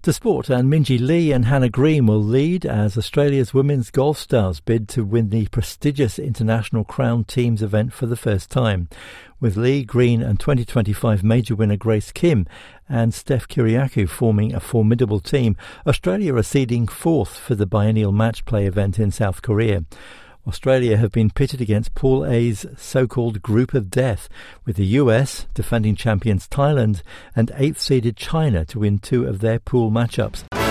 To sport, and Minjee Lee and Hannah Green will lead as Australia's women's golf stars bid to win the prestigious International Crown Teams event for the first time. With Lee, Green and 2025 major winner Grace Kim and Steph Kyriakou forming a formidable team, Australia are seeding fourth for the biennial match play event in South Korea. Australia have been pitted against Pool A's so-called Group of Death, with the US, defending champions Thailand, and 8th-seeded China to win two of their pool matchups.